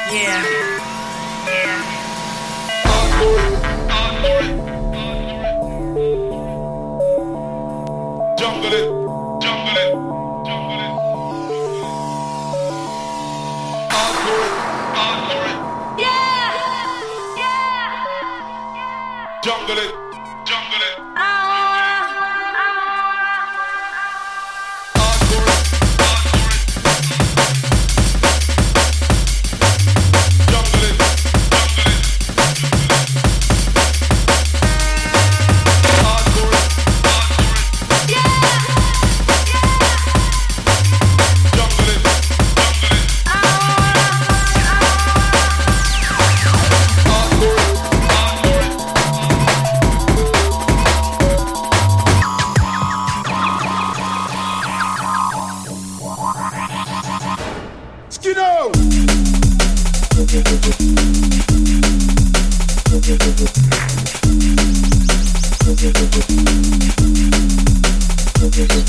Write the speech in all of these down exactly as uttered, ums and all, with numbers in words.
Yeah. Yeah. Jungle it, jungle it, jungle it. Hardcore it, hardcore it. Yeah. Yeah. Jungle it, jungle it. Oh. Hardcore it, hardcore it. Jungle it, jungle it. Hardcore it, hardcore it. Jungle it, jungle it. Hardcore it, hardcore it. Skidoo!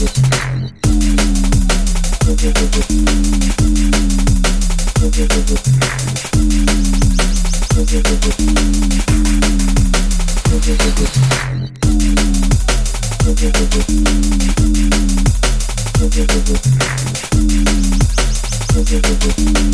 Thank you.